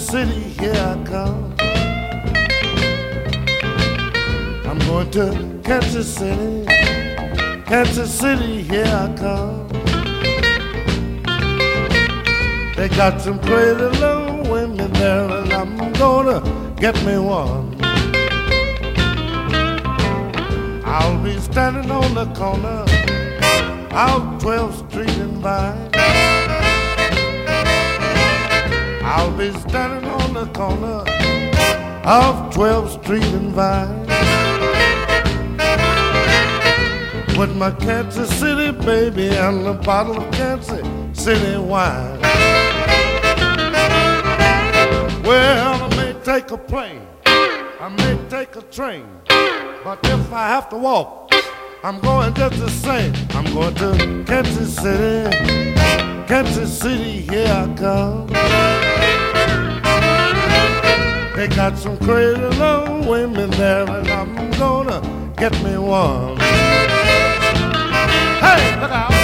City, here I come. I'm going to Kansas City. Kansas City, here I come. They got some crazy little women there, and I'm gonna get me one. I'll be standing on the corner out 12th Street and Vine. I'll be standing on the corner of 12th Street and Vine with my Kansas City baby and a bottle of Kansas City wine. Well, I may take a plane, I may take a train, but if I have to walk, I'm going just the same. I'm going to Kansas City. Kansas City, here I come. They got some crazy little women there, and I'm gonna get me one. Hey, look out!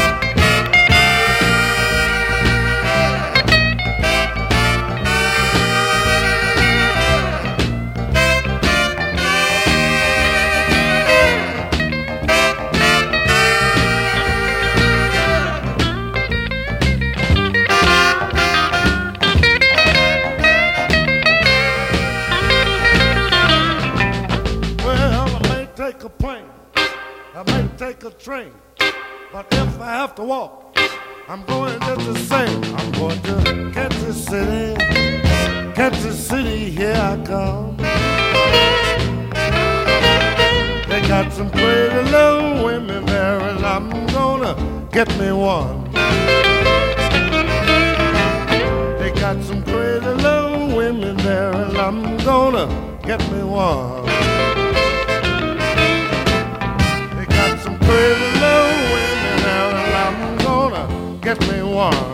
Take a plane, I may take a train, but if I have to walk, I'm going just the same. I'm going to Kansas City. Kansas City, here I come. They got some pretty little women there, and I'm gonna get me one. They got some pretty little women there, and I'm gonna get me one. Pretty little women, and I'm gonna get me one.